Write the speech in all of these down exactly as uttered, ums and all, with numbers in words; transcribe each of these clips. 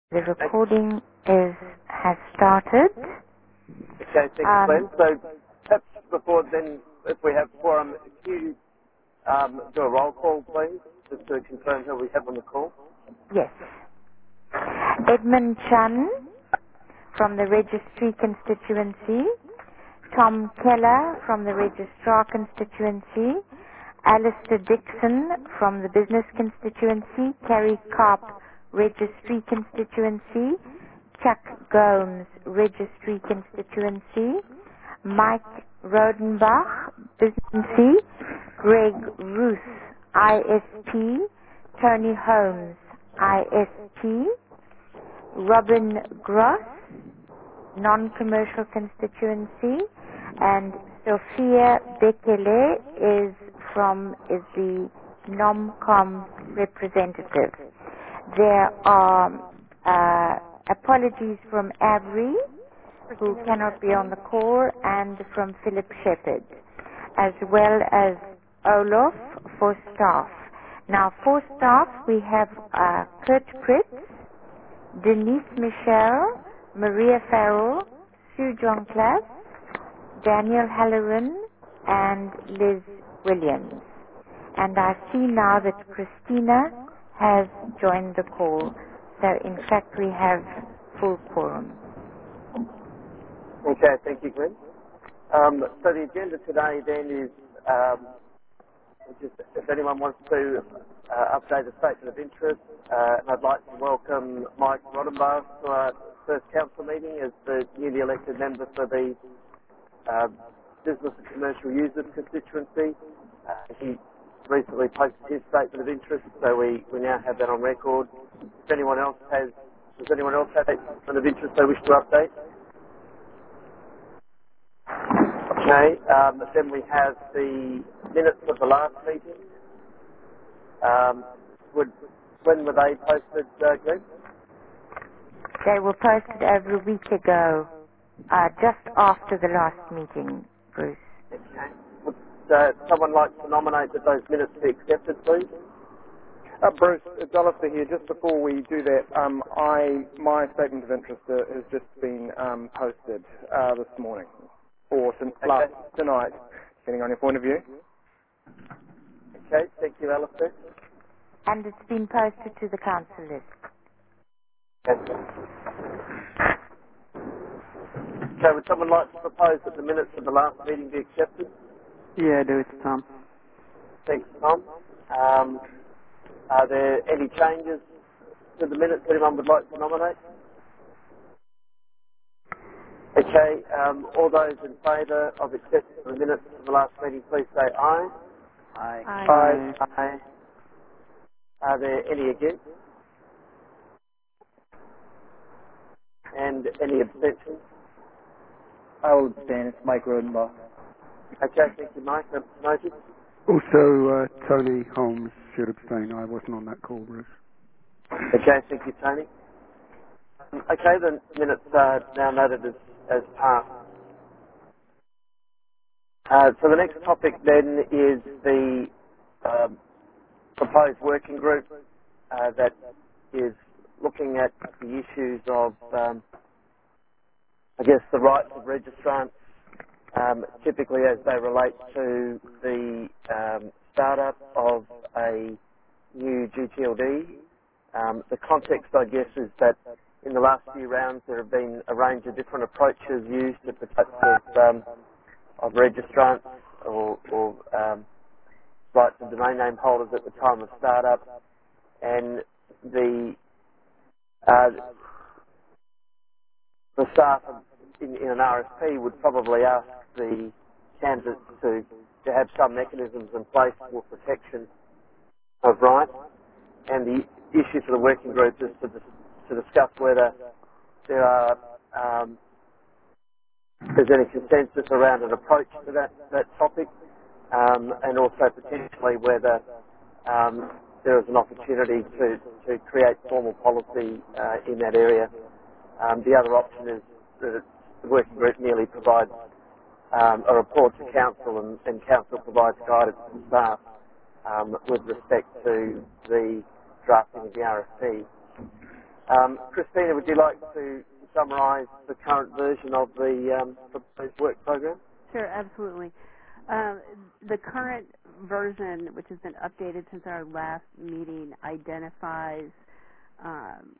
The recording is has started. Okay, thank you, Um, Glenn. So perhaps before then, if we have quorum, can you um, do a roll call, please, just to confirm who we have on the call? yes. Edmund Chun from the Registry Constituency, Tom Keller from the Registrar Constituency, Alistair Dixon from the Business Constituency, Kerry Karp, Registry Constituency, Chuck Gomes, Registry Constituency, Mike Rodenbach, Business, Greg Ruth, I S P, Tony Holmes, I S P, Robin Gross, Non-Commercial Constituency, and Sophia Bekele is from is the NOMCOM representative. There are uh, apologies from Avery, who cannot be on the call, and from Philip Shepherd, as well as Olaf for staff. Now, for staff, we have uh, Kurt Pritz, Denise Michelle, Maria Farrell, Sue John Class, Daniel Halloran, and Liz Williams. And I see now that Christina has joined the call. So, in fact, we have full quorum. Okay, thank you, Glenn. Um, so the agenda today then is, um, just if anyone wants to uh, update a statement of interest, uh, and I'd like to welcome Mike Rodenbach to our first council meeting as the newly elected member for the uh, Business and Commercial Users constituency. Uh, he recently posted his statement of interest, so we, we now have that on record. If anyone else has, does anyone else have a statement of interest they wish to update? Okay, um, then we have the minutes of the last meeting. Um, would, when were they posted, uh, Glenn? They were posted over a week ago, uh, just after the last meeting, Bruce. Okay. Would uh, someone like to nominate that those minutes be accepted, please? Uh, Bruce, it's Alistair here. Just before we do that, um, I my statement of interest uh, has just been um, posted uh, this morning, or t- Okay. last, tonight, depending on your point of view. Okay, thank you, Alistair. And it's been posted to the council list. Okay. So would someone like to propose that the minutes of the last meeting be accepted? Yeah, do it, Tom. Thanks, Tom. Um, are there any changes to the minutes anyone would like to nominate? Okay, um, all those in favour of accepting the minutes of the last meeting, please say aye. Aye. Aye. Aye. Are there any against? And any abstentions? I will abstain. It's Mike Rodenbach. Okay, thank you, Mike. That's noted. Also, uh, Tony Holmes should abstain. I wasn't on that call, Bruce. Okay, thank you, Tony. Okay, the minutes are now noted as, as passed. Uh, so the next topic then is the um, proposed working group uh, that is looking at the issues of, um, I guess, the rights of registrants, um, typically as they relate to the um, startup of a new G T L D. Um, the context, I guess, is that in the last few rounds there have been a range of different approaches used to protect of, um, of registrants or, or um, rights of domain name holders at the time of startup, and the uh, the staff in, in an R F P would probably ask the candidates to, to have some mechanisms in place for protection of rights. And the issue for the working group is to, dis to discuss whether there are um, there's any consensus around an approach to that, that topic, um, and also potentially whether um, there is an opportunity to, to create formal policy uh, in that area. Um, the other option is that the working group merely provides um, a report to council, and, and council provides guidance to staff um, with respect to the drafting of the R F P. Um, Christina, would you like to summarise the current version of the um, proposed work program? Sure, absolutely. Um, the current version, which has been updated since our last meeting, identifies um,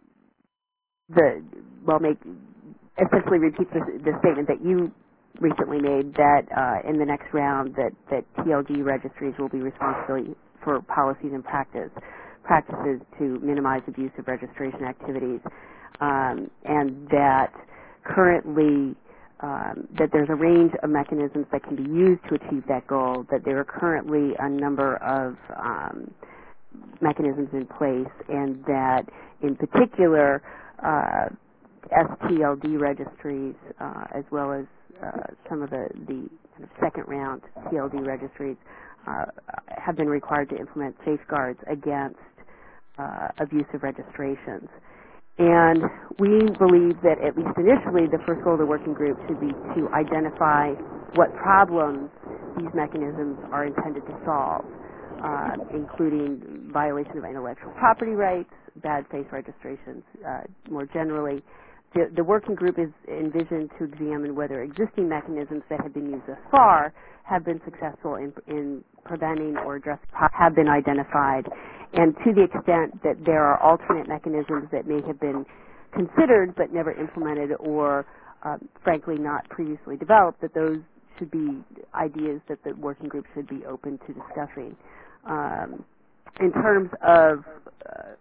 the, well, make, essentially repeats the, the statement that you recently made that uh, in the next round that, that T L D registries will be responsible for policies and practice, practices to minimize abusive registration activities, um, and that currently um, that there's a range of mechanisms that can be used to achieve that goal, that there are currently a number of um, mechanisms in place, and that in particular uh, S T L D registries uh, as well as uh, some of the, the kind of second round T L D registries uh, have been required to implement safeguards against uh, abusive registrations. And we believe that at least initially the first goal of the working group should be to identify what problems these mechanisms are intended to solve, uh, including violation of intellectual property rights, bad faith registrations uh, more generally. The, the working group is envisioned to examine whether existing mechanisms that have been used thus far have been successful in, in preventing or addressing have been identified, and to the extent that there are alternate mechanisms that may have been considered but never implemented or uh, frankly not previously developed, that those should be ideas that the working group should be open to discussing. Um, in terms of uh,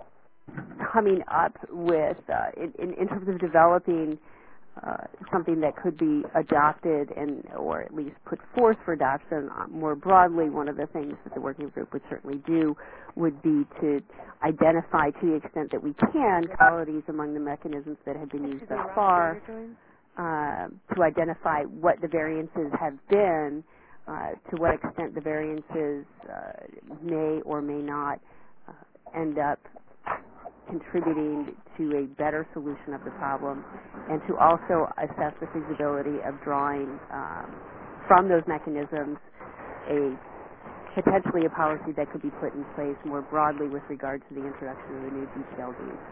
coming up with, uh, in, in, in terms of developing uh, something that could be adopted and or at least put forth for adoption uh, more broadly, one of the things that the working group would certainly do would be to identify, to the extent that we can, qualities among the mechanisms that have been used thus far, uh, to identify what the variances have been, uh, to what extent the variances uh, may or may not uh, end up contributing to a better solution of the problem, and to also assess the feasibility of drawing um, from those mechanisms a potentially a policy that could be put in place more broadly with regard to the introduction of the new B T L Ds.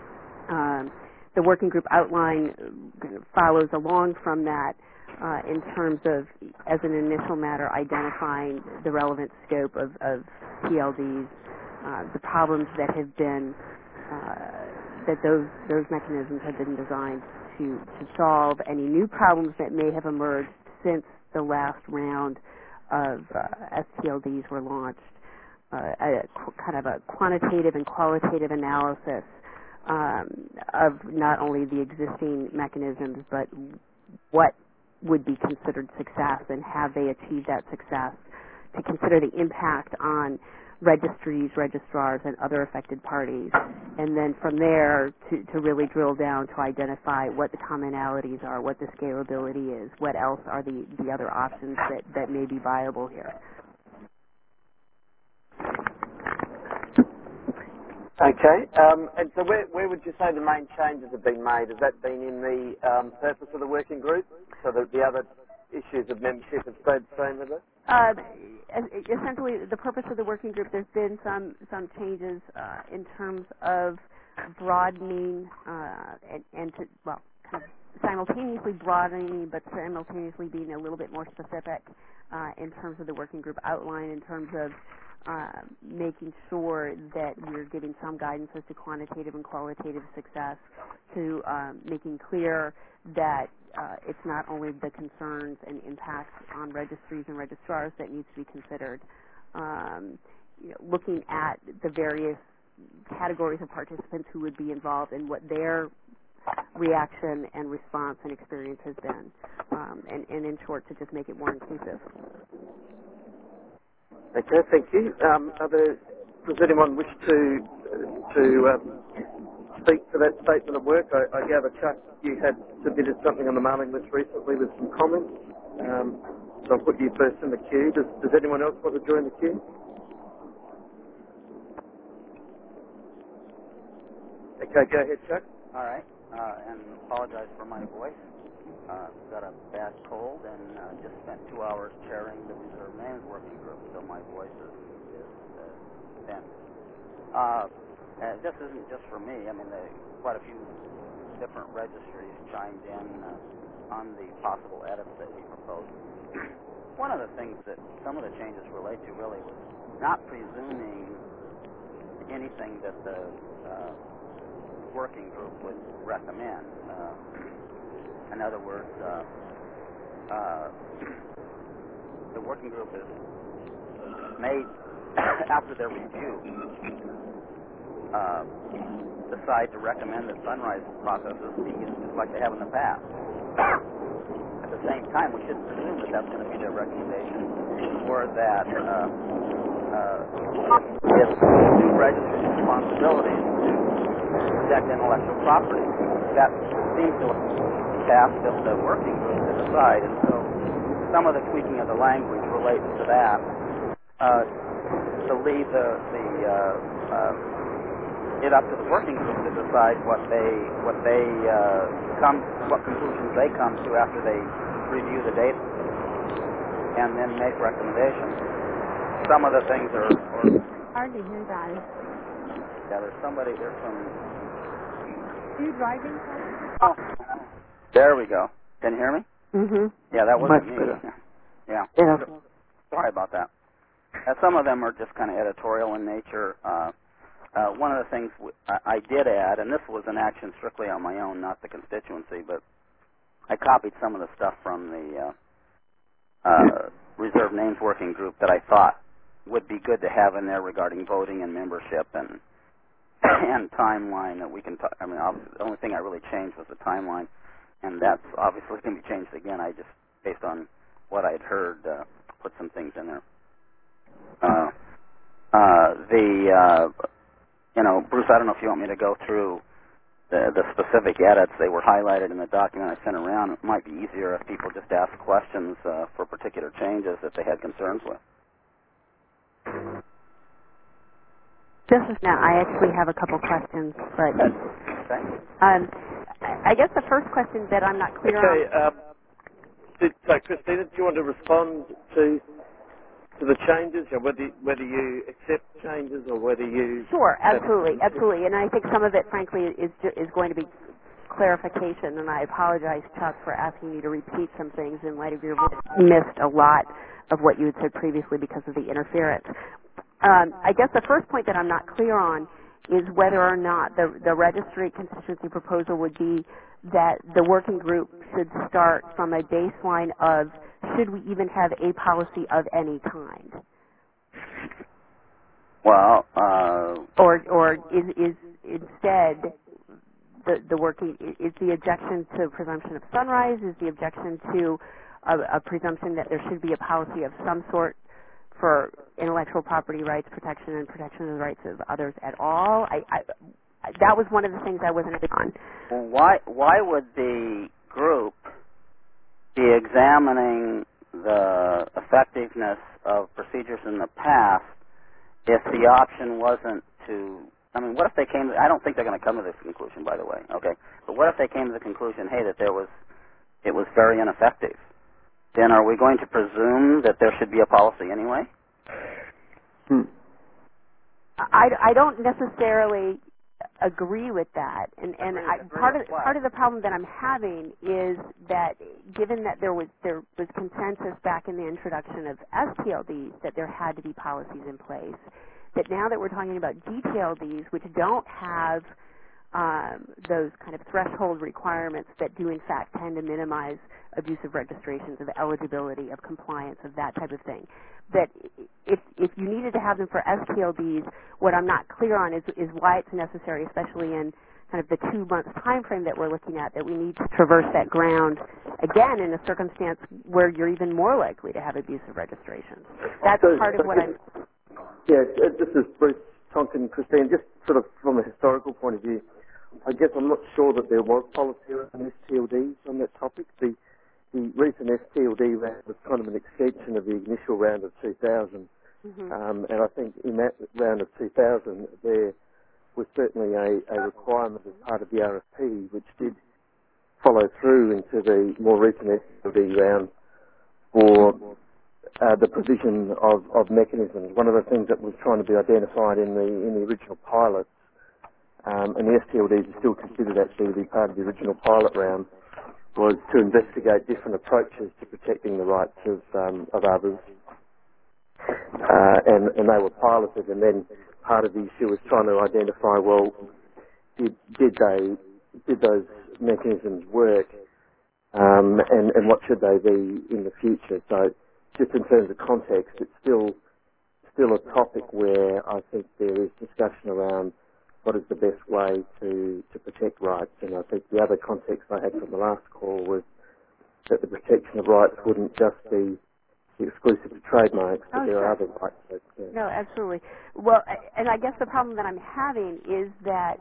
Um, the working group outline follows along from that uh, in terms of, as an initial matter, identifying the relevant scope of, of T L Ds, uh, the problems that have been Uh, that those those mechanisms have been designed to, to solve, any new problems that may have emerged since the last round of uh, S T L Ds were launched, uh, a qu- kind of a quantitative and qualitative analysis um, of not only the existing mechanisms, but what would be considered success and have they achieved that success, to consider the impact on registries, registrars, and other affected parties, and then from there to, to really drill down to identify what the commonalities are, what the scalability is, what else are the, the other options that, that may be viable here. Okay, um, and so where, where would you say the main changes have been made? Has that been in the um, purpose of the working group, so that the other issues of membership have stayed the same with it? Uh, essentially, the purpose of the working group, there's been some, some changes uh, in terms of broadening uh, and, and to, well, kind of simultaneously broadening, but simultaneously being a little bit more specific uh, in terms of the working group outline, in terms of uh, making sure that we're giving some guidance as to quantitative and qualitative success, to um, making clear that uh, it's not only the concerns and impacts on registries and registrars that needs to be considered, um, you know, looking at the various categories of participants who would be involved and what their reaction and response and experience has been, um, and, and in short, to just make it more inclusive. Okay, thank you. Um, are there, does anyone wish to to um, speak to that statement of work? I, I gather, Chuck, you had submitted something on the mailing list recently with some comments, um, so I'll put you first in the queue. Does, does anyone else want to join the queue? Okay, go ahead, Chuck. All right, uh, and apologize for my voice. Uh, got a bad cold and uh, just spent two hours chairing the Reserve Names Working Group, so my voice is, is uh, thin. Uh, and this isn't just for me. I mean, the quite a few different registries chimed in uh, on the possible edits that we proposed. One of the things that some of the changes relate to really was not presuming anything that the uh, working group would recommend. Uh, in other words, uh, uh, the working group is made, after their review, uh, decide to recommend that Sunrise processes be used just like they have in the past. At the same time, we shouldn't presume that that's going to be their recommendation, or that uh, uh, it's new registry's responsibilities to protect intellectual property. That seems to have the task of the working group to decide, and so some of the tweaking of the language relates to that. Uh, to leave the, the uh, uh, it up to the working group to decide what they what they uh, come what conclusions they come to after they review the data and then make recommendations. Some of the things are, are hard to hear that. Yeah, there's somebody there's some. Are you driving? Oh, there we go. Can you hear me? Mm-hmm. Yeah, that wasn't Much me. better. Yeah. Yeah. Sorry about that. Uh, some of them are just kind of editorial in nature. Uh, uh, one of the things w- I, I did add, and this was an action strictly on my own, not the constituency, but I copied some of the stuff from the uh, uh, Reserve Names Working Group that I thought would be good to have in there regarding voting and membership and and timeline that we can talk. I mean, obviously, the only thing I really changed was the timeline, and that's obviously going to be changed again. I just, based on what I'd heard, uh, put some things in there. Uh, uh, the, uh, you know, Bruce, I don't know if you want me to go through the, the specific edits. They were highlighted in the document I sent around. It might be easier if people just ask questions uh, for particular changes that they had concerns with. Just as now, I actually have a couple questions, but Okay. um, I guess the first question that I'm not clear Okay, on. um, did, so Christina, do you want to respond to to the changes, or whether whether you accept changes or whether you? Sure, absolutely, absolutely, and I think some of it, frankly, is ju- is going to be clarification. And I apologize, Chuck, for asking you to repeat some things in light of your voice. Missed a lot of what you had said previously because of the interference. Um, I guess the first point that I'm not clear on is whether or not the, the registry constituency proposal would be that the working group should start from a baseline of should we even have a policy of any kind? Well, uh, Or or is, is instead the, the working, is the objection to presumption of Sunrise, is the objection to a, a presumption that there should be a policy of some sort for intellectual property rights protection and protection of the rights of others at all? I, I, that was one of the things I wasn't on. well, why why would the group be examining the effectiveness of procedures in the past if the option wasn't to? I mean, what if they came? I don't think they're going to come to this conclusion, by the way. Okay, but what if they came to the conclusion, hey, that there was it was very ineffective? Then are we going to presume that there should be a policy anyway? Hmm. I, I don't necessarily agree with that, and and Agree- I, agree part of with what? part of the problem that I'm having is that given that there was there was consensus back in the introduction of S T L Ds that there had to be policies in place, that now that we're talking about G T L Ds, which don't have um, those kind of threshold requirements that do in fact tend to minimize abusive registrations, of eligibility, of compliance, of that type of thing, that if if you needed to have them for S T L Ds, what I'm not clear on is is why it's necessary, especially in kind of the two-month time frame that we're looking at, that we need to traverse that ground again in a circumstance where you're even more likely to have abusive registrations. That's So- part of so what yes, I'm... Yeah, uh, this is Bruce Tonkin, Christine. Just sort of from a historical point of view, I guess I'm not sure that there was policy around S T L Ds on that topic. The the recent S T L D round was kind of an extension of the initial round of two thousand. Mm-hmm. Um, and I think in that round of two thousand, there was certainly a, a requirement as part of the R F P, which did follow through into the more recent S T L D round for uh, the provision of, of mechanisms. One of the things that was trying to be identified in the in the original pilots um, and the S T L Ds are still considered actually to be part of the original pilot round, was to investigate different approaches to protecting the rights of, um, of others. Uh, and, and they were piloted, and then part of the issue was trying to identify, well, did, did they, did those mechanisms work, um, and, and what should they be in the future? So just in terms of context, it's still still a topic where I think there is discussion around what is the best way to, to protect rights. And I think the other context I had from the last call was that the protection of rights wouldn't just be exclusive to trademarks, but oh, there sure. are other rights. That, yeah. No, absolutely. Well, and I guess the problem that I'm having is that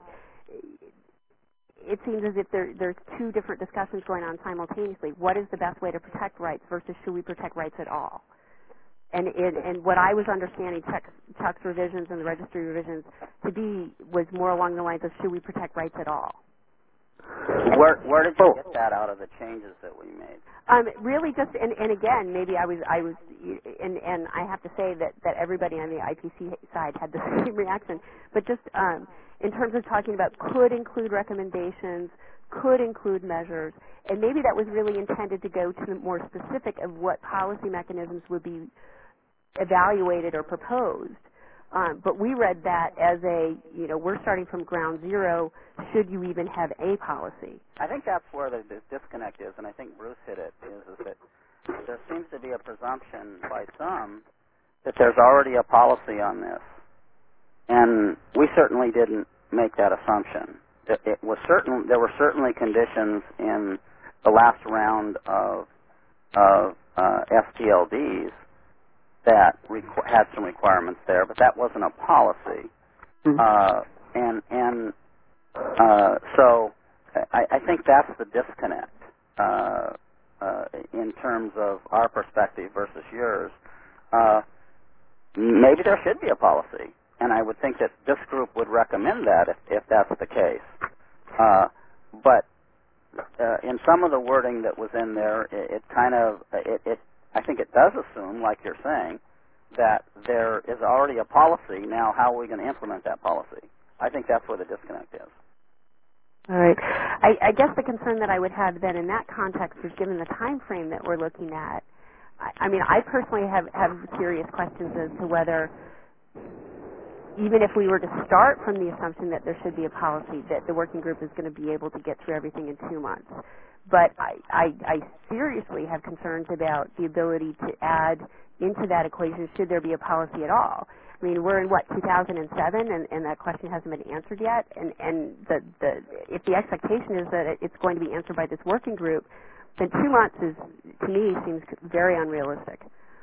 it seems as if there, there's two different discussions going on simultaneously. What is the best way to protect rights versus should we protect rights at all? And, and, and what I was understanding Chuck's, Chuck's revisions and the registry revisions to be was more along the lines of should we protect rights at all? Where, where did you get that out of the changes that we made? Um, really just, and, and again, maybe I was, I was, and, and I have to say that, that everybody on the I P C side had the same reaction, but just um, in terms of talking about could include recommendations, could include measures, and maybe that was really intended to go to the more specific of what policy mechanisms would be evaluated or proposed. Um, but we read that as a, you know, we're starting from ground zero, should you even have a policy? I think that's where the, the disconnect is, and I think Bruce hit it, is, is that there seems to be a presumption by some that there's already a policy on this. And we certainly didn't make that assumption. It, it was certain, there were certainly conditions in the last round of, of uh, S T L Ds that requ- had some requirements there, but that wasn't a policy. Mm-hmm. Uh, and and uh, so I, I think that's the disconnect uh, uh, in terms of our perspective versus yours. Uh, maybe there should be a policy, and I would think that this group would recommend that if, if that's the case. Uh, but uh, in some of the wording that was in there, it, it kind of it, it I think it does assume, like you're saying, that there is already a policy. Now, how are we going to implement that policy? I think that's where the disconnect is. All right. I, I guess the concern that I would have then in that context is given the time frame that we're looking at, I, I mean, I personally have, have serious questions as to whether, even if we were to start from the assumption that there should be a policy, that the working group is going to be able to get through everything in two months. But I, I, I seriously have concerns about the ability to add into that equation should there be a policy at all. I mean, we're in, what, two thousand seven, and, and that question hasn't been answered yet. And, and the, the, if the expectation is that it's going to be answered by this working group, then two months is, to me, seems very unrealistic.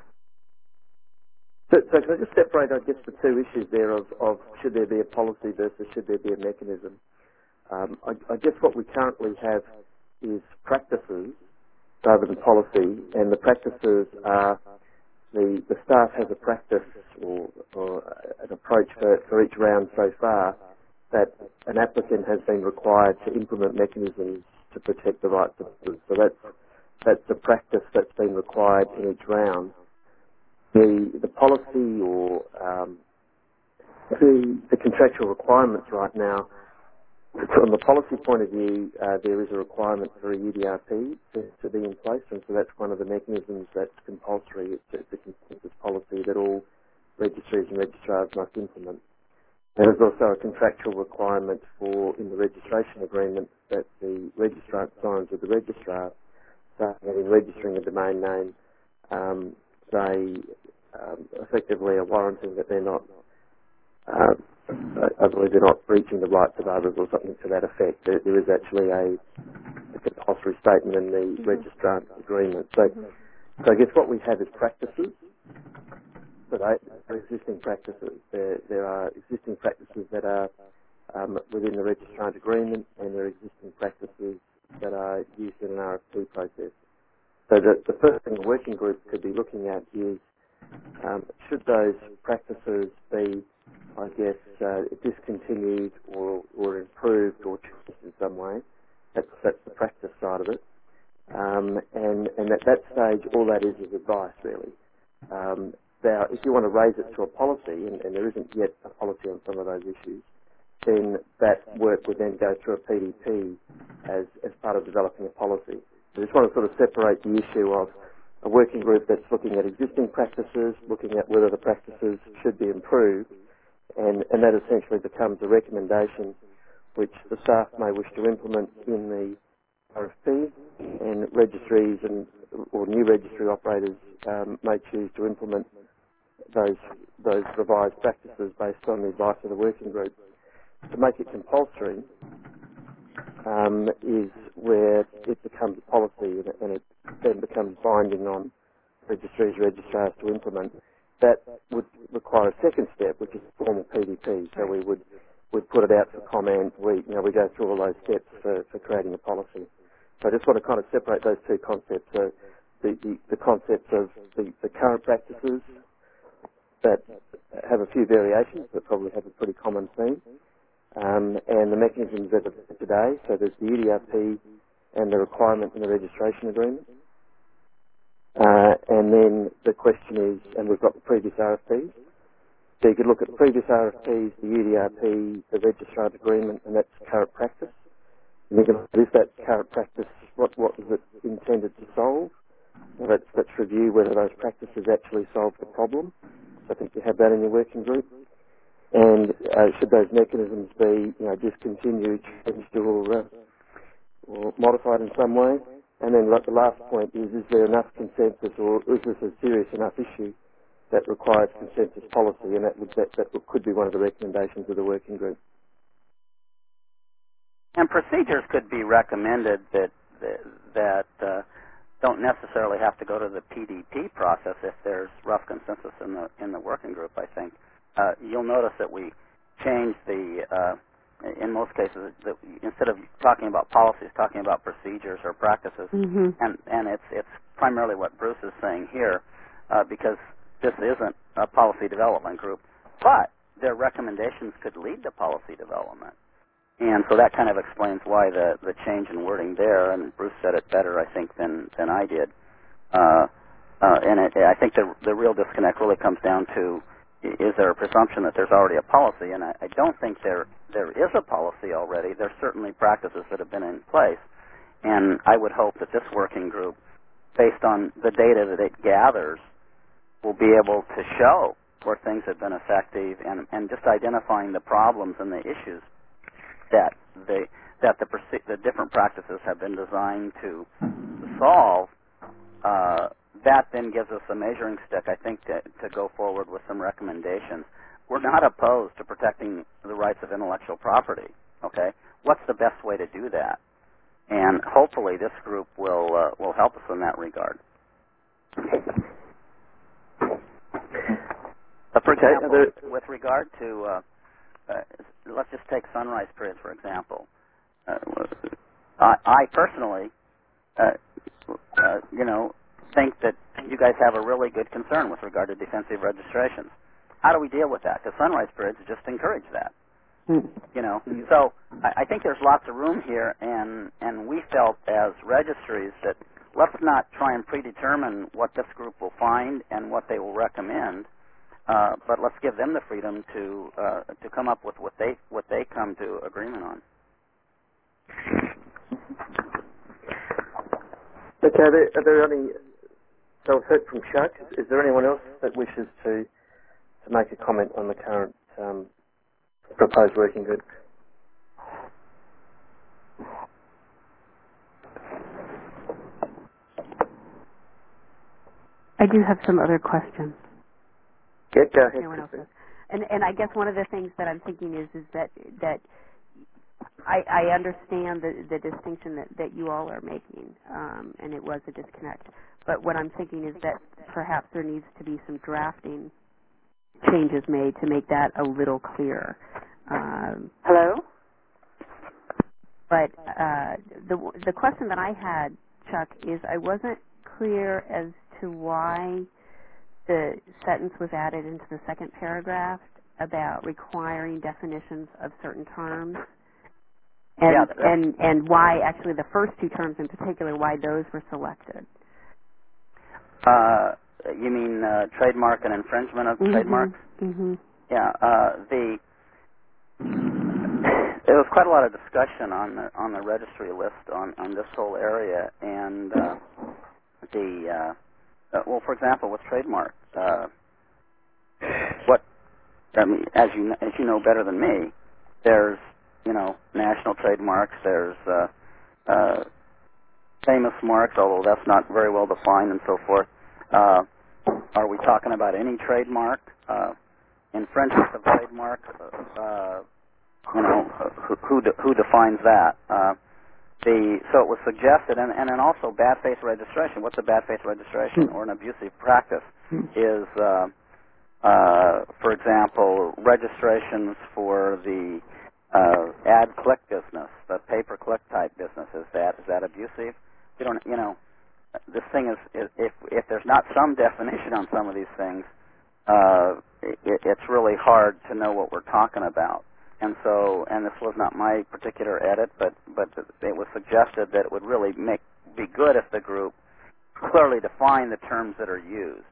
So, so can I just separate, I guess, the two issues there of, of should there be a policy versus should there be a mechanism? Um, I, I guess what we currently have is practices rather than policy, and the practices are the, the staff has a practice or, or an approach for, for each round so far that an applicant has been required to implement mechanisms to protect the rights of others. So that's, that's the practice that's been required in each round. The, the policy or um, the, the contractual requirements right now, from the policy point of view, uh, there is a requirement for a U D R P to, to be in place, and so that's one of the mechanisms that's compulsory. It's, it's a consensus policy that all registries and registrars must implement. There is also a contractual requirement for, in the registration agreement, that the registrant signs with the registrar, so that in registering a domain name, um, they um, effectively are warranting that they're not uh, I believe they're not breaching the rights of others or something to that effect. There, there is actually a, a compulsory statement in the mm-hmm. registrant agreement. So, mm-hmm. so I guess what we have is practices. So they are existing practices. There, there are existing practices that are um, within the registrant agreement, and there are existing practices that are used in an R F P process. So the, the first thing the working group could be looking at is um, should those practices be, I guess, uh, discontinued or, or improved or changed in some way. That's, that's the practice side of it. Um, and, and at that stage, all that is is advice, really. Um, now, if you want to raise it to a policy, and, and there isn't yet a policy on some of those issues, then that work would then go through a P D P as, as part of developing a policy. I just want to sort of separate the issue of a working group that's looking at existing practices, looking at whether the practices should be improved, and, and that essentially becomes a recommendation which the staff may wish to implement in the R F P, and registries and or new registry operators um, may choose to implement those those revised practices based on the advice of the working group. To make it compulsory um, is where it becomes a policy and it, and it then becomes binding on registries, registrars to implement. That would require a second step, which is formal P D P. So we would would put it out for comment. We you know we go through all those steps for, for creating a policy. So I just want to kind of separate those two concepts. So the, the, the concepts of the, the current practices that have a few variations but probably have a pretty common theme, um, and the mechanisms that are today. So there's the U D R P and the requirement in the registration agreement. Uh, and then the question is, and we've got the previous R F Ps. So you could look at the previous R F Ps, the U D R P, the registrar agreement, and that's current practice. And you can look at is that current practice, what, what was it intended to solve? Well, let's, let's review whether those practices actually solve the problem. So I think you have that in your working group. And uh, should those mechanisms be, you know, discontinued, changed, or, uh, or modified in some way? And then like the last point is, is there enough consensus, or is this a serious enough issue that requires consensus policy? And that, would, that, that could be one of the recommendations of the working group. And procedures could be recommended that that, that uh, don't necessarily have to go to the P D P process if there's rough consensus in the in the working group. I think uh, you'll notice that we changed the uh, in most cases that instead of talking about policies, talking about procedures or practices, mm-hmm. and and it's it's primarily what Bruce is saying here, uh, because this isn't a policy development group, but their recommendations could lead to policy development. And so that kind of explains why the, the change in wording there, and Bruce said it better, I think, than, than I did. Uh, uh, and it, I think the, the real disconnect really comes down to, is there a presumption that there's already a policy? And I, I don't think there there is a policy already. There's certainly practices that have been in place. And I would hope that this working group, based on the data that it gathers, will be able to show where things have been effective and, and just identifying the problems and the issues that they that the the different practices have been designed to solve. Uh, that then gives us a measuring stick, I think, to, to go forward with some recommendations. We're not opposed to protecting the rights of intellectual property. Okay, what's the best way to do that? And hopefully, this group will uh, will help us in that regard. But for example, with regard to uh, Uh, let's just take sunrise periods, for example. Uh, I, I personally, uh, uh, you know, think that you guys have a really good concern with regard to defensive registrations. How do we deal with that? Because sunrise periods just encourage that. Mm. You know, so I, I think there's lots of room here, and, and we felt as registries that let's not try and predetermine what this group will find and what they will recommend. Uh, but let's give them the freedom to uh, to come up with what they what they come to agreement on. Okay, are there, are there any? So I've heard from Chuck. Is, is there anyone else that wishes to to make a comment on the current um, proposed working group? I do have some other questions. Yeah, go ahead. Anyone else does. And and I guess one of the things that I'm thinking is is that that I, I understand the, the distinction that, that you all are making, um, and it was a disconnect. But what I'm thinking is that perhaps there needs to be some drafting changes made to make that a little clearer. Um, Hello? but uh, the the question that I had, Chuck, is I wasn't clear as to why the sentence was added into the second paragraph about requiring definitions of certain terms, and yeah, and and why actually the first two terms in particular, why those were selected. Uh, you mean uh, trademark and infringement of mm-hmm. trademarks? Mm-hmm. Yeah. Uh, the there was quite a lot of discussion on the on the registry list on, on this whole area, and uh, the uh, uh, well, for example, with trademark, uh, what I mean, as you as you know better than me, there's you know national trademarks, there's uh, uh, famous marks, although that's not very well defined and so forth. Uh, are we talking about any trademark? Uh, infringement of trademark? Uh, you know, who who, de- who defines that? Uh, the so it was suggested, and, and then also bad faith registration. What's a bad faith registration or an abusive practice? Is uh, uh, for example, registrations for the uh, ad click business, the pay per click type business. Is that is that abusive? You don't, you know, this thing is, is if if there's not some definition on some of these things, uh, it, it's really hard to know what we're talking about. And so, and this was not my particular edit, but but it was suggested that it would really make be good if the group clearly defined the terms that are used,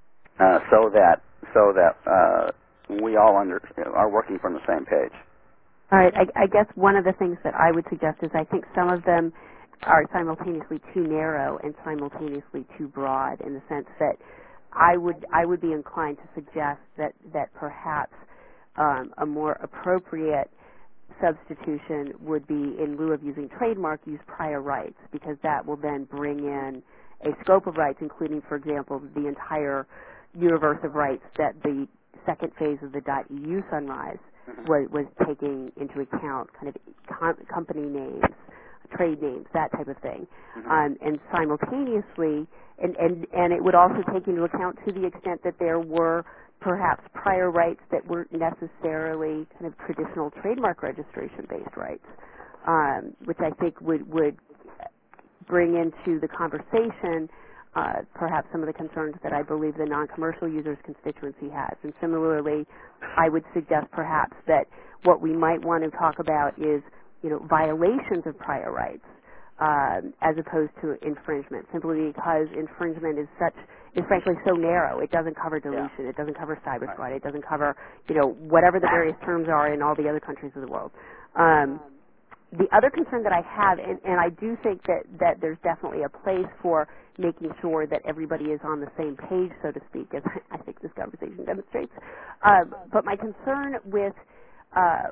uh, so that so that uh, we all under are working from the same page. All right. I, I guess one of the things that I would suggest is I think some of them are simultaneously too narrow and simultaneously too broad, in the sense that I would I would be inclined to suggest that that perhaps um, a more appropriate substitution would be, in lieu of using trademark, use prior rights, because that will then bring in a scope of rights, including, for example, the entire universe of rights that the second phase of the .eu Sunrise was, was taking into account, kind of com- company names, trade names, that type of thing. Mm-hmm. Um, and simultaneously, and, and, and it would also take into account, to the extent that there were perhaps prior rights that weren't necessarily kind of traditional trademark registration-based rights, um, which I think would, would bring into the conversation uh, perhaps some of the concerns that I believe the non-commercial users constituency has. And similarly, I would suggest perhaps that what we might want to talk about is, you know, violations of prior rights um, as opposed to infringement, simply because infringement is such is frankly so narrow. It doesn't cover dilution. Yeah. It doesn't cover cyber squat. It doesn't cover, you know, whatever the various terms are in all the other countries of the world. Um, the other concern that I have, and, and I do think that, that there's definitely a place for making sure that everybody is on the same page, so to speak, as I think this conversation demonstrates. Um, but my concern with uh,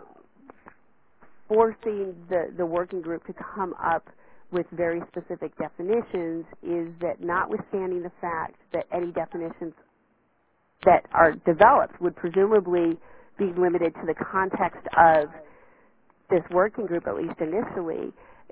forcing the, the working group to come up with very specific definitions is that, notwithstanding the fact that any definitions that are developed would presumably be limited to the context of this working group, at least initially,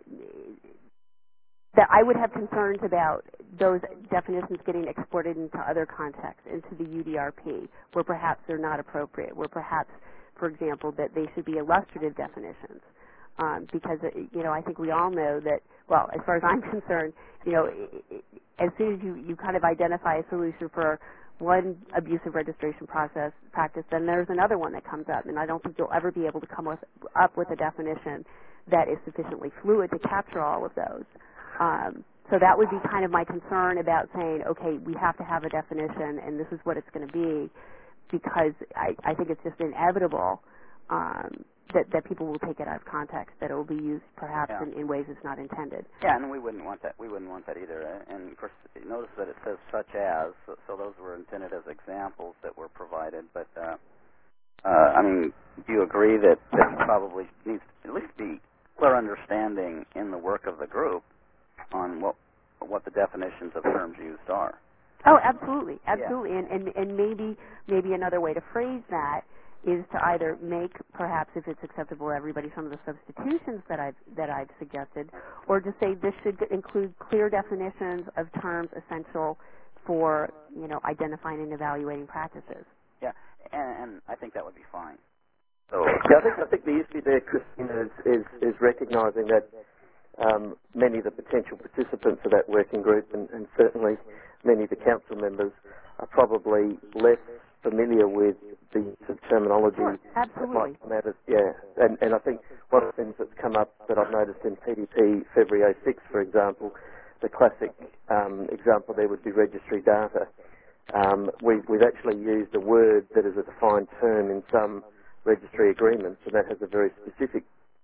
that I would have concerns about those definitions getting exported into other contexts, into the U D R P, where perhaps they're not appropriate, where perhaps, for example, that they should be illustrative definitions. Um, because, you know, I think we all know that, well, as far as I'm concerned, you know, it, it, as soon as you, you kind of identify a solution for one abusive registration process practice, then there's another one that comes up, and I don't think you'll ever be able to come with, up with a definition that is sufficiently fluid to capture all of those. Um, so that would be kind of my concern about saying, okay, we have to have a definition, and this is what it's going to be, because I, I think it's just inevitable um, that, that people will take it out of context, that it will be used perhaps Yeah. in, in ways it's not intended. Yeah, and we wouldn't want that. We wouldn't want that either. And of course, notice that it says such as, so, so those were intended as examples that were provided. But uh, uh, I mean, do you agree that there probably needs to at least be clear understanding in the work of the group on what what the definitions of terms used are? Oh, absolutely, absolutely, Yeah. and, and and maybe maybe another way to phrase that is to either make, perhaps if it's acceptable to everybody, some of the substitutions that I've that I've suggested, or to say this should include clear definitions of terms essential for, you know, identifying and evaluating practices. Yeah, and, and I think that would be fine. So yeah, I think I think the issue there, Christina, is is, is recognising that um, many of the potential participants of that working group, and, and certainly many of the council members, are probably less familiar with the use of terminology. Sure, absolutely. That might come out of, yeah, and, and I think one of the things that's come up that I've noticed in P D P February oh six, for example, the classic um, example there would be registry data. Um, we, we've actually used a word that is a defined term in some registry agreements, and that has a very specific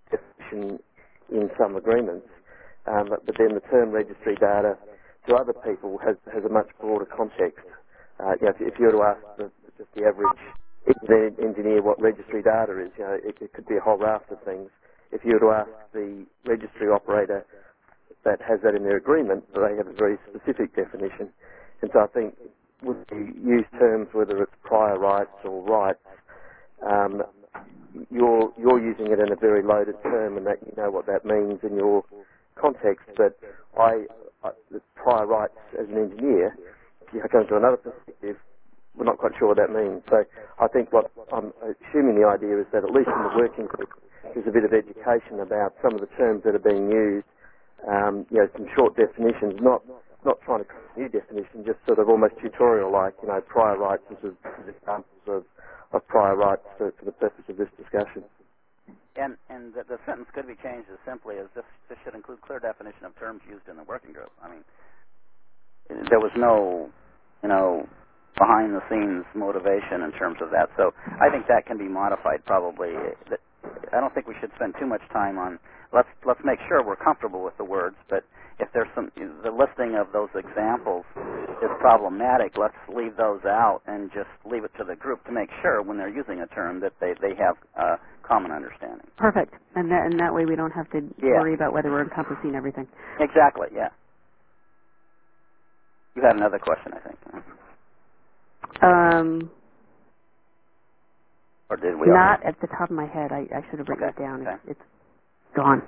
definition in some agreements, um, but, but then the term registry data to other people has, has a much broader context. Uh, you know, if, if you were to ask the, just the average engineer what registry data is, you know, it, it could be a whole raft of things. If you were to ask the registry operator that has that in their agreement, they have a very specific definition. And so I think when you use terms, whether it's prior rights or rights, um, you're you're using it in a very loaded term, and that you know what that means in your context. But I, I the prior rights as an engineer, if you go into another perspective, we're not quite sure what that means. So I think what I'm assuming the idea is that at least in the working group, there's a bit of education about some of the terms that are being used. Um, you know, some short definitions, not not trying to create a new definition, just sort of almost tutorial-like, you know, prior rights as examples of, of prior rights for, for the purpose of this discussion. And and the, the sentence could be changed as simply as this, this should include clear definition of terms used in the working group. I mean, there was no, you know, behind-the-scenes motivation in terms of that. So I think that can be modified probably. I don't think we should spend too much time on, let's let's make sure we're comfortable with the words, but if there's some, the listing of those examples is problematic, let's leave those out and just leave it to the group to make sure when they're using a term that they, they have a common understanding. Perfect. And that, and that way we don't have to yeah. worry about whether we're encompassing everything. Exactly, yeah. You had another question, I think. Um, or did we? Not at the top of my head. I, I should have written okay. it down. Okay. It's, it's gone.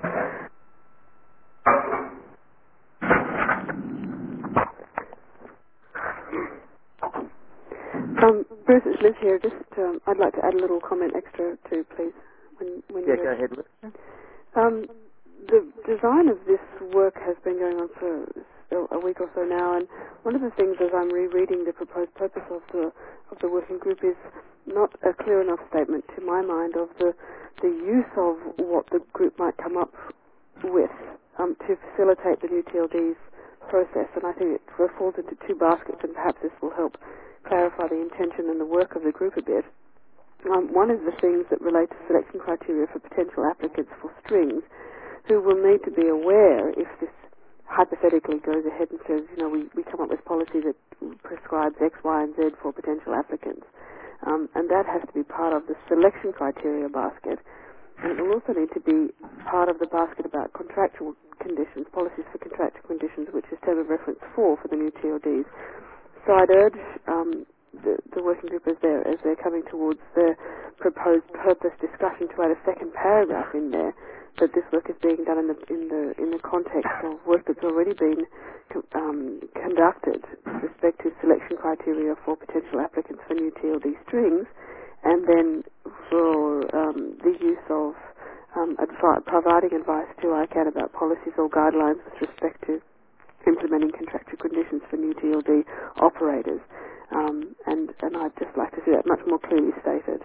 Um, Bruce, it's Liz here. Just, um, I'd like to add a little comment extra too, please. When, when yeah, you're go ahead, Liz. Um, the design of this work has been going on for a week or so now, and one of the things as I'm rereading the proposed purpose of the of the working group is not a clear enough statement to my mind of the the use of what the group might come up with um, to facilitate the new T L D's process, and I think it falls into two baskets, and perhaps this will help clarify the intention and the work of the group a bit. Um, one is the things that relate to selection criteria for potential applicants for strings, who will need to be aware if this hypothetically goes ahead and says, you know, we, we come up with policy that prescribes X, Y, and Z for potential applicants. Um, and that has to be part of the selection criteria basket. And it will also need to be part of the basket about contractual conditions, policies for contractual conditions, which is term of reference four for the new T L Ds. So I'd urge um, the, the working group as they're, as they're coming towards their proposed purpose discussion to add a second paragraph in there, that this work is being done in the in the in the context of work that's already been um, conducted with respect to selection criteria for potential applicants for new T L D strings, and then for um, the use of um, advi- providing advice to I C A N about policies or guidelines with respect to implementing contractual conditions for new T L D operators. Um, and, and I'd just like to see that much more clearly stated.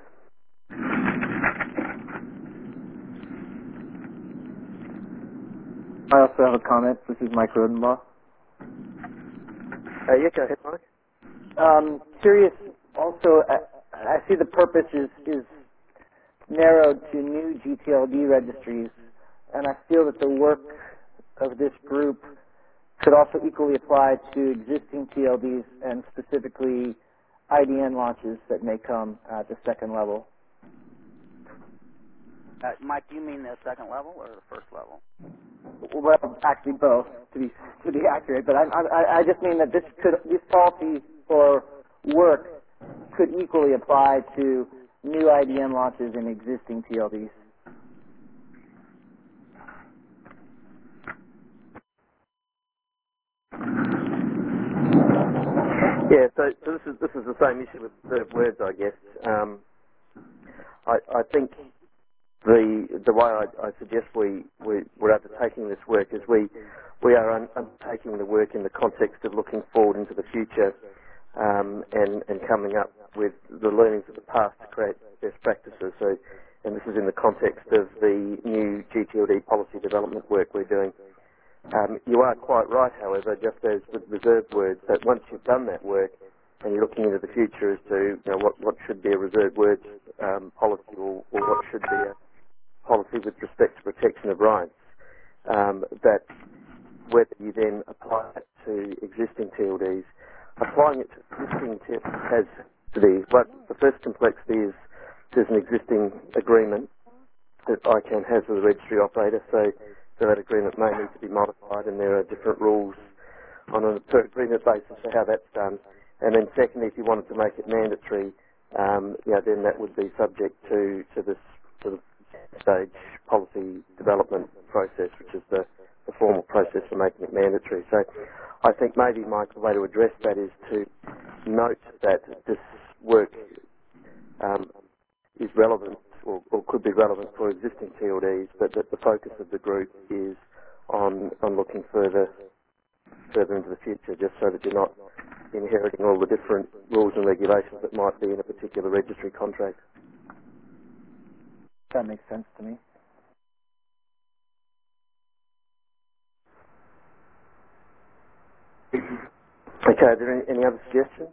I also have a comment. This is Mike Rodenbaugh. Uh, yeah, go ahead, Mike. Um, curious also, I, I see the purpose is, is narrowed to new G T L D registries, and I feel that the work of this group could also equally apply to existing T L Ds and specifically I D N launches that may come at the second level. Uh, Mike, do you mean the second level or the first level? Well, actually both, to be to be accurate. But I, I, I just mean that this could this policy for work could equally apply to new I D N launches in existing T L Ds. Yeah, so, so this is this is the same issue with reserved words, I guess. Um, I, I think the the way I, I suggest we, we we're undertaking this work is we we are un, undertaking the work in the context of looking forward into the future um, and and coming up with the learnings of the past to create best practices. So, and this is in the context of the new G T L D policy development work we're doing. Um, you are quite right, however, just as with reserved words, that once you've done that work and you're looking into the future as to you know what, what should be a reserved words um, policy or, or what should be a policy with respect to protection of rights, um, that whether you then apply it to existing T L Ds, applying it to existing T L Ds has the, well, the first complexity is there's an existing agreement that I C A N has with the registry operator, so, so that agreement may need to be modified, and there are different rules on a per agreement basis for how that's done. And then secondly, if you wanted to make it mandatory, um, you know, then that would be subject to, to this sort of stage policy development process, which is the, the formal process for making it mandatory. So I think maybe, Mike, the way to address that is to note that this work um, is relevant or, or could be relevant for existing T L Ds, but that the focus of the group is on, on looking further further into the future, just so that you're not inheriting all the different rules and regulations that might be in a particular registry contract. That makes sense to me. Okay, are there any, any other suggestions?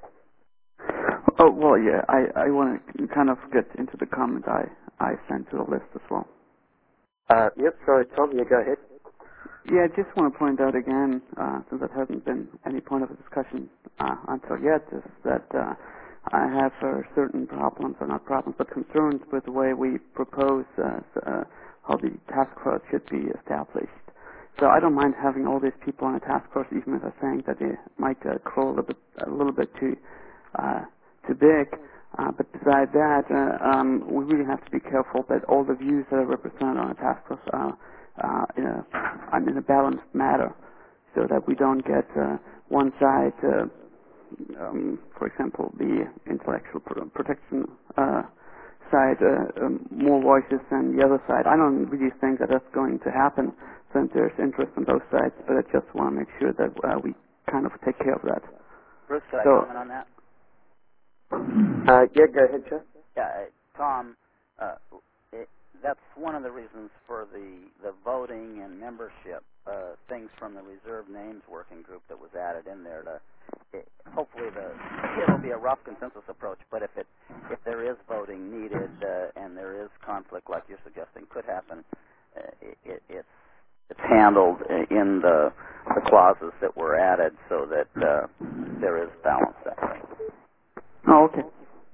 Oh, well, yeah, I, I want to kind of get into the comment I, I sent to the list as well. Uh, yep, sorry, Tom, yeah, go ahead. Yeah, I just want to point out again, uh, since it hasn't been any point of a discussion uh, until yet, is that uh, I have uh, certain problems, or not problems, but concerns with the way we propose uh, uh, how the task force should be established. So I don't mind having all these people on a task force, even if I'm saying that they might uh, grow a little bit, a little bit too, uh, too big. Uh, but besides that, uh, um, we really have to be careful that all the views that are represented on a task force are uh, in, a, in a balanced manner, so that we don't get uh, one side, uh, um, for example, the intellectual pro protection uh, side, uh, um, more voices than the other side. I don't really think that that's going to happen, since there's interest on both sides, but I just want to make sure that uh, we kind of take care of that. Bruce, could I so, comment on that? Uh, yeah, go ahead, Joe. Yeah, Tom, uh, it, that's one of the reasons for the, the voting and membership, uh, things from the reserved names working group that was added in there. To it, hopefully, the it'll be a rough consensus approach, but if it if there is voting needed uh, and there is conflict, like you're suggesting, could happen, uh, it, it, it's it's handled in the the clauses that were added so that uh, there is balance that way. Oh, okay.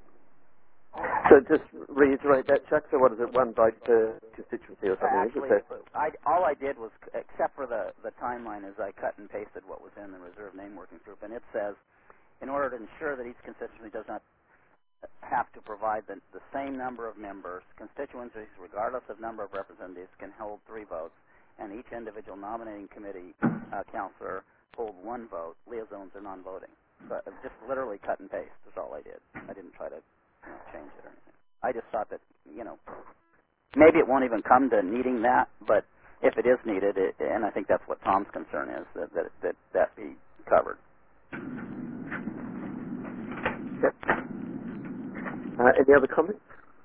So just reiterate that, Chuck. So what is it, one vote per constituency or something? Actually, is it I, all I did was, except for the, the timeline, is I cut and pasted what was in the reserve name working group, and it says, in order to ensure that each constituency does not have to provide the, the same number of members, constituencies, regardless of number of representatives, can hold three votes, and each individual nominating committee uh, councillor hold one vote. Liaisons are non-voting. So just literally cut and paste is all I did. I didn't try to you know, change it or anything. I just thought that, you know, maybe it won't even come to needing that, but if it is needed, it, and I think that's what Tom's concern is, that that that, that be covered. Yep. Uh, any other comments?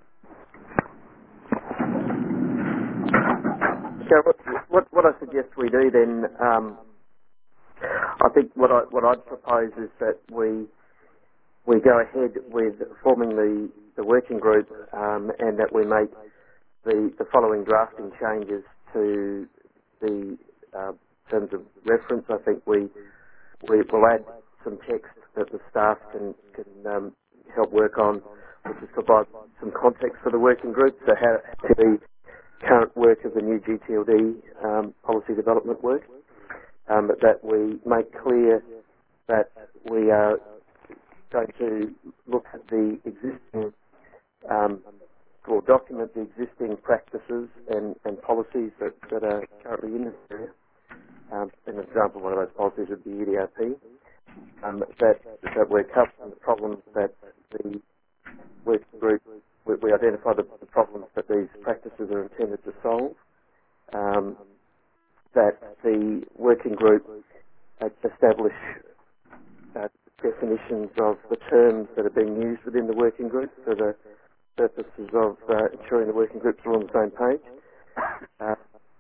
Okay, what, what, what I suggest we do then, um, I think what, I, what I'd propose is that we we go ahead with forming the, the working group um, and that we make the, the following drafting changes to the uh, terms of reference. I think we, we will add some text that the staff can, can um, help work on, which is provide some context for the working group, so how to the current work of the new G T L D um, policy development work, um, that we make clear that we are going to look at the existing, um, or document the existing practices and, and policies that, that are currently in this area. Um, an example of one of those policies would be E D R P. Um, that, that we're covering the problems that the working group, we, we identify the, the problems that these practices are intended to solve. Um, that the working group uh, establish uh, definitions of the terms that are being used within the working group for the purposes of uh, ensuring the working groups are on the same page. Uh,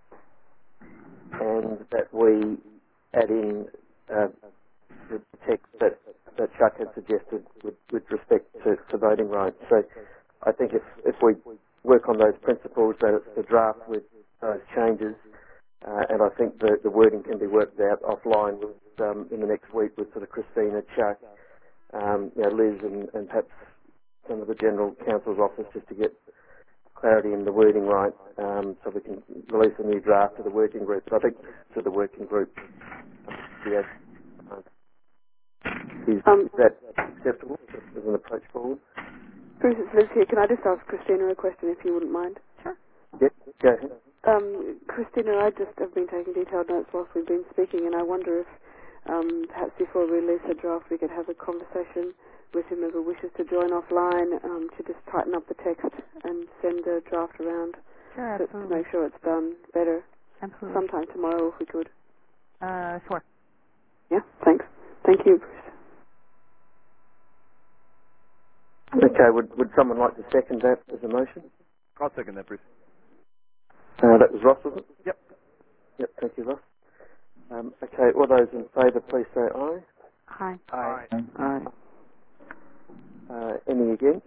and that we add in uh, the text that, that Chuck had suggested with, with respect to, to voting rights. So I think if, if we work on those principles, that it's the draft with those changes, uh, and I think the, the wording can be worked out offline with, um, in the next week with sort of Christina, Chuck, um, you know, Liz, and, and perhaps some of the General Counsel's office, just to get clarity in the wording right, um, so we can release a new draft to the working group. But I think to the working group, yeah, uh, is Um, that acceptable as an approach forward? Bruce, it's Liz here. Can I just ask Christina a question, if you wouldn't mind? Sure. Yep, go ahead. Um, Christina, I just have been taking detailed notes whilst we've been speaking, and I wonder if um, perhaps before we release a draft we could have a conversation with whomever wishes to join offline um, to just tighten up the text and send the draft around Sure, to, to make sure it's done better. Absolutely. Sometime tomorrow if we could. Uh, sure. Yeah, thanks. Thank you, Bruce. Okay, would, would someone like to second that as a motion? I'll second that, Bruce. Uh, that was Ross, was it? Yep. Yep, thank you, Ross. Um, okay, all those in favour, please say aye. Hi. Aye. Aye. Uh, any against?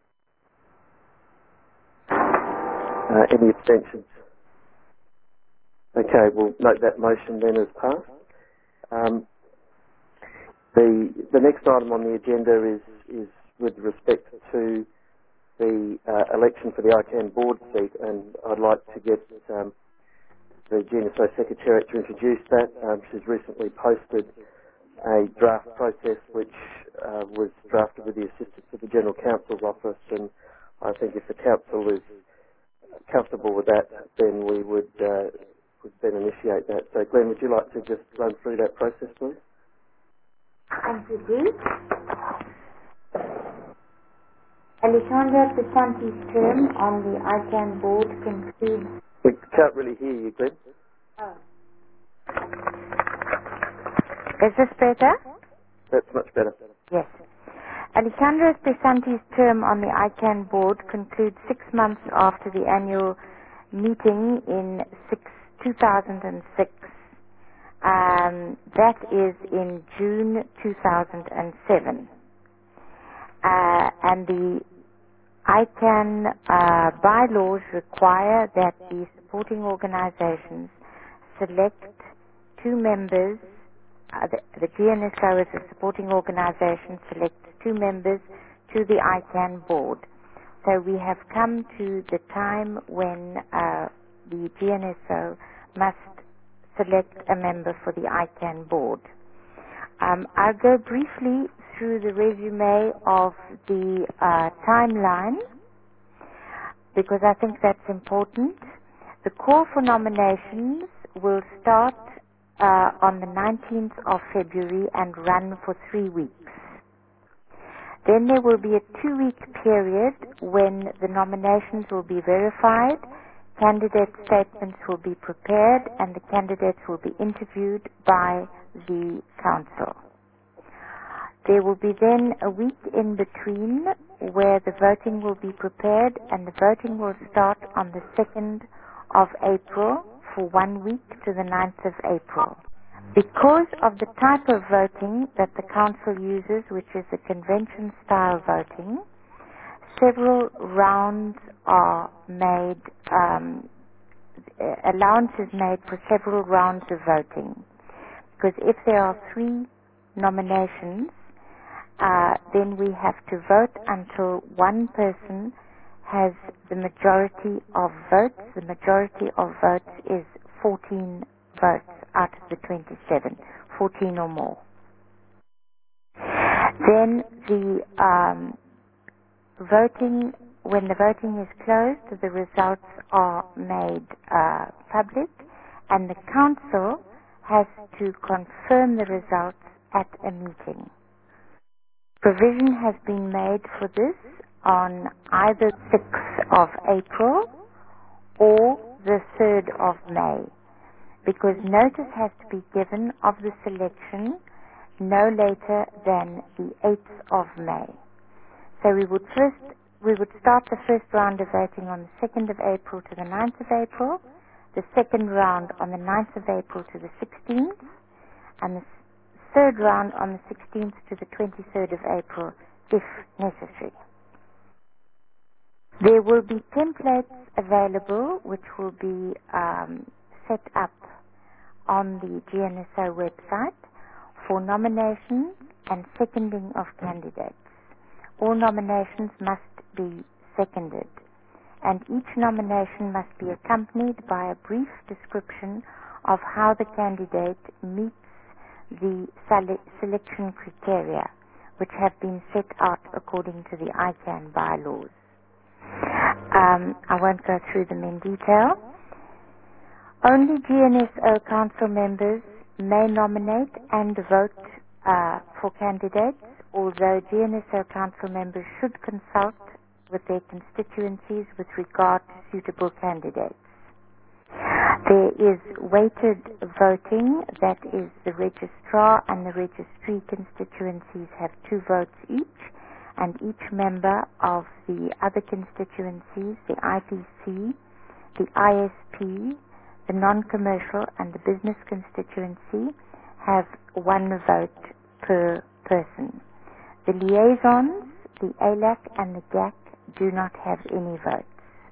Uh, any abstentions? Okay, we'll note that motion then as passed. Um, the the next item on the agenda is is with respect to the uh, election for the I CAN board seat, and I'd like to get um, the G N S O Secretariat to introduce that. Um, she's recently posted a draft process which uh, was drafted with the assistance of the General Counsel's office, and I think if the Council is comfortable with that, then we would, uh, would then initiate that. So Glenn, would you like to just run through that process, please? Thank you, Bruce. Alessandra Pesanti's term on the I CAN board concludes... We can't really hear you, Glenn. Oh. Is this better? That's much better. Yes. Alessandra Pesanti's term on the I CAN board concludes six months after the annual meeting in six, two thousand six. Um, that is in June two thousand seven. Uh, and the I CAN uh, bylaws require that the supporting organizations select two members. Uh, the, the G N S O as a supporting organization selects two members to the I CAN board. So we have come to the time when uh, the G N S O must select a member for the I CAN board. Um, I'll go briefly through the resume of the uh, timeline because I think that's important. The call for nominations will start uh, on the nineteenth of February and run for three weeks. Then there will be a two-week period when the nominations will be verified, candidate statements will be prepared, and the candidates will be interviewed by the council. There will be then a week in between where the voting will be prepared, and the voting will start on the second of April for one week to the ninth of April. Because of the type of voting that the council uses, which is a convention-style voting, several rounds are made, um, allowances made for several rounds of voting. Because if there are three nominations, uh, then we have to vote until one person has the majority of votes. The majority of votes is fourteen votes out of the twenty-seven, fourteen or more. Then the um, voting, when the voting is closed, the results are made uh, public, and the council has to confirm the results at a meeting. Provision has been made for this on either sixth of April or the third of May, because notice has to be given of the selection no later than the eighth of May. So we would first, we would start the first round of voting on the second of April to the ninth of April, the second round on the ninth of April to the sixteenth, and the third round on the sixteenth to the twenty-third of April, if necessary. There will be templates available which will be um, set up on the G N S O website for nomination and seconding of candidates. All nominations must be seconded, and each nomination must be accompanied by a brief description of how the candidate meets the sele- selection criteria, which have been set out according to the I CANN bylaws. Um, I won't go through them in detail. Only G N S O council members may nominate and vote uh, for candidates, although G N S O council members should consult with their constituencies with regard to suitable candidates. There is weighted voting, that is the registrar and the registry constituencies have two votes each, and each member of the other constituencies, the I P C, the I S P, the non-commercial and the business constituency, have one vote per person. The liaisons, the A L A C and the G A C, do not have any votes.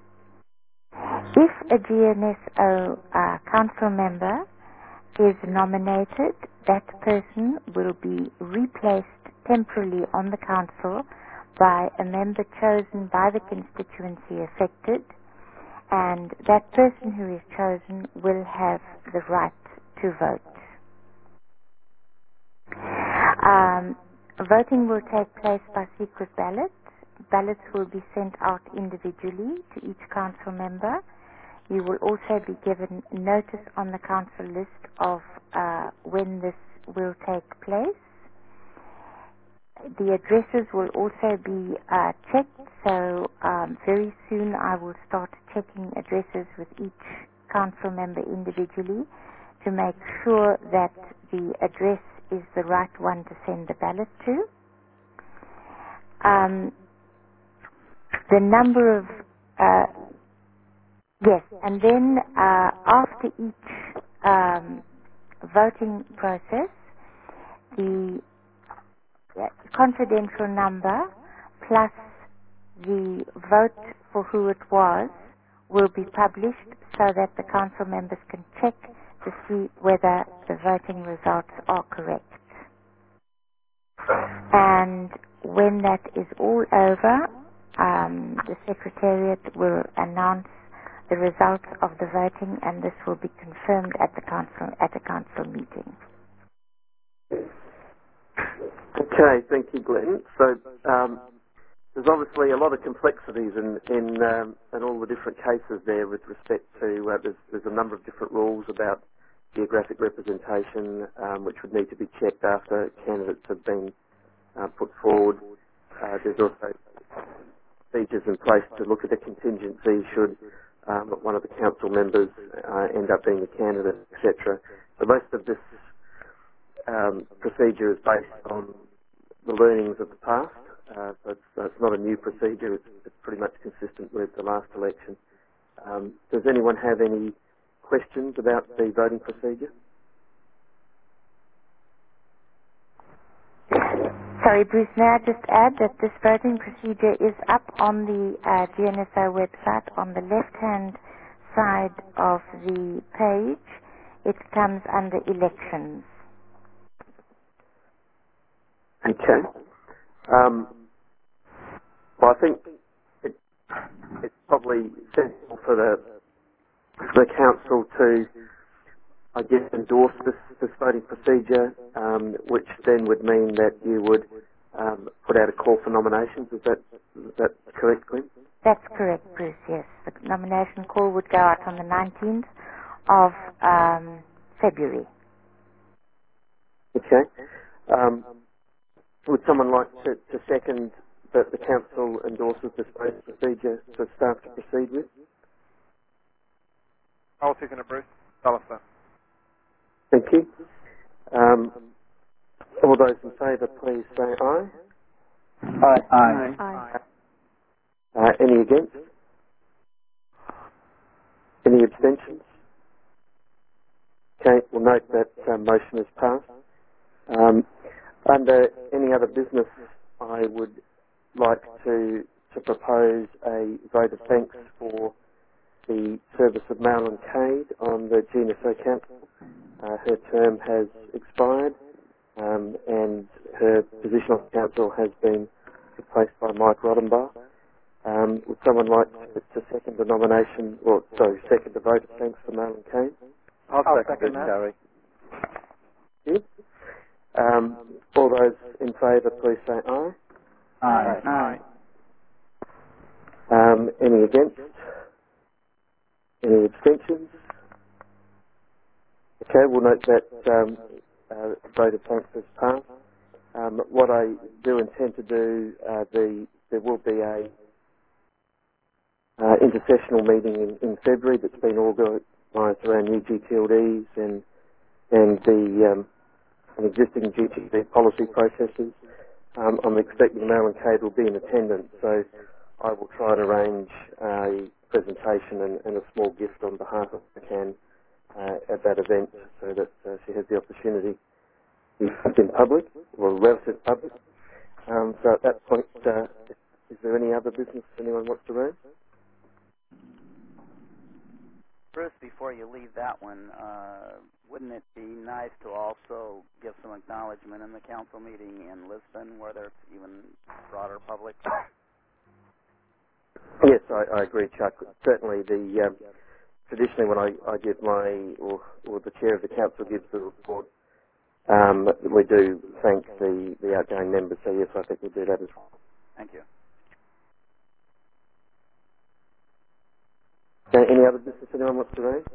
If a G N S O uh, council member is nominated, that person will be replaced temporarily on the council by a member chosen by the constituency affected, and that person who is chosen will have the right to vote. Um, voting will take place by secret ballot. Ballots will be sent out individually to each council member. You will also be given notice on the council list of uh, when this will take place. The addresses will also be uh, checked, so um, very soon I will start checking addresses with each council member individually to make sure that the address is the right one to send the ballot to. Um, the number of, uh, yes, and then uh, after each um, voting process, the confidential number plus the vote for who it was will be published so that the council members can check to see whether the voting results are correct. And when that is all over, um, the Secretariat will announce the results of the voting, and this will be confirmed at the council at a council meeting. Okay, thank you, Glenn. So um, there's obviously a lot of complexities in in, um, in all the different cases there with respect to uh, there's, there's a number of different rules about geographic representation um, which would need to be checked after candidates have been uh, put forward. Uh, there's also procedures in place to look at a contingency should um, one of the council members uh, end up being the candidate, et cetera. So most of this um, procedure is based on the learnings of the past. Uh, so it's, uh, it's not a new procedure. It's, it's pretty much consistent with the last election. Um, does anyone have any questions about the voting procedure? Sorry, Bruce, may I just add that this voting procedure is up on the uh, G N S O website on the left-hand side of the page. It comes under elections. Okay. Um, well, I think it, it's probably sensible for the for the council to, I guess, endorse this, this voting procedure, um, which then would mean that you would um, put out a call for nominations. Is that is that correct, Glenn? That's correct, Bruce, yes. The nomination call would go out on the nineteenth of um, February. Okay. Um, would someone like to, to second that the council endorses this voting procedure for staff to proceed with? I'll second it, Bruce. Alistair. Thank you. Um, all those in favour, please say aye. Aye. Aye. Aye. Uh, any against? Any abstentions? Okay, we'll note that uh, motion is passed. Um, under any other business, I would like to to propose a vote of thanks for the service of Marilyn Cade on the G N S O Council. Uh, her term has expired, um, and her position on the council has been replaced by Mike Rodenbach. Um, would someone like to, to second the nomination, or sorry, second the vote of thanks for Marilyn Cade? I'll, I'll second, second that, Gary. Thank you. Um, all those in favour, please say aye. Aye. Aye. Um, any against? Any abstentions? Okay, we'll note that um, uh, vote of thanks has passed. Um, what I do intend to do, uh, the, there will be a uh, intersessional meeting in, in February that's been organised around new G T L Ds and and the um, and existing G T L D policy processes. Um, I'm expecting Marilyn Cade will be in attendance, so I will try and arrange a presentation and, and a small gift on behalf of the CAN uh, at that event, so that uh, she has the opportunity to be in public, or relative public. Um, so at that point, uh, is there any other business anyone wants to raise? Bruce, before you leave that one, uh, wouldn't it be nice to also give some acknowledgement in the council meeting in Lisbon, where there's even broader public? Yes, I, I agree, Chuck. Certainly, the um, traditionally when I, I give my, or, or the chair of the council gives the report, um, we do thank the, the outgoing members, so yes, I think we'll do that as well. Thank you. Okay, any other business anyone wants to raise?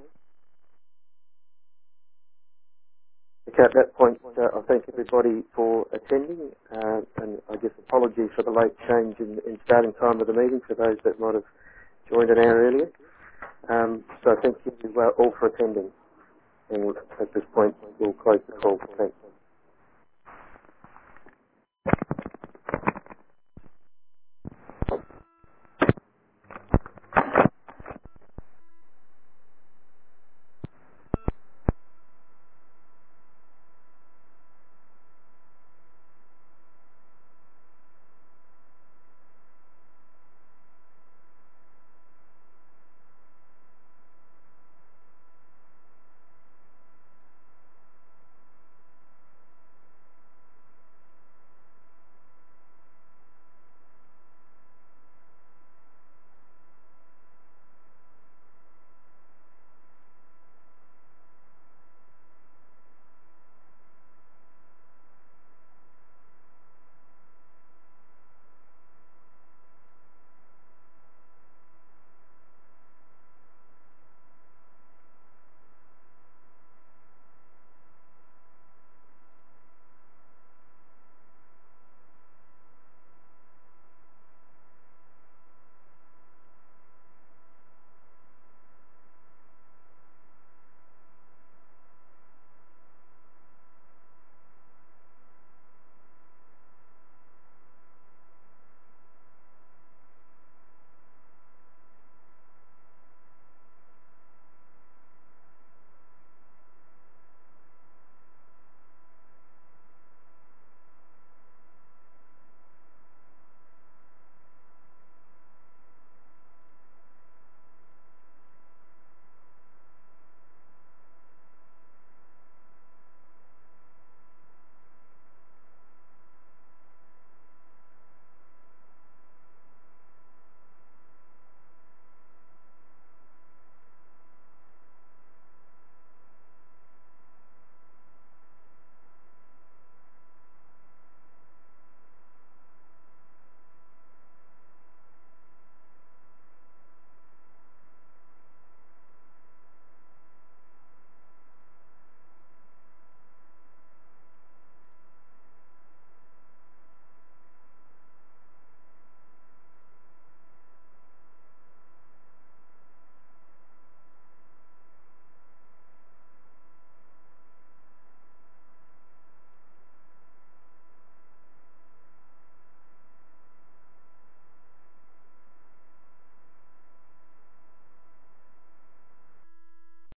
Okay, at that point, uh, I thank everybody for attending, uh, and I guess apologies for the late change in, in starting time of the meeting for those that might have joined an hour earlier. Um, so thank you uh, all for attending, and at this point, we'll close the call. Thanks.